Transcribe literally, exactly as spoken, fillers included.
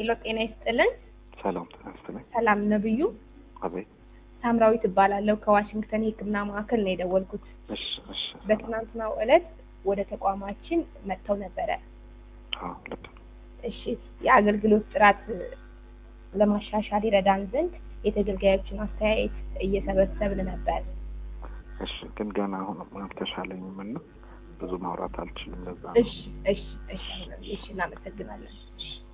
ሄሎ ጤና ይስጥልን። ሰላም ተነስተነ ሰላም ነብዩ። አቤት። ሳምራዊት እባላለሁ ከዋሽንግተን የሕክምና ማዕከል ነው የደወልኩት። እሺ እሺ። በትናንትናው ዕለት ወደ ተቋማችን መጥተው ነበረ። አዎ ልክ። እሺ የአገልግሎት ጥራት ለማሻሻል ይረዳን ዘንድ የተገልጋዮችን አስተያየት እየሰበሰብን ነበር። እሺ ግን ገና አሁን አልተሻለኝም እና ብዙ ማውራት አልችልም ለዛ። እሺ እሺ እሺ እሺ እናመሰግናለን።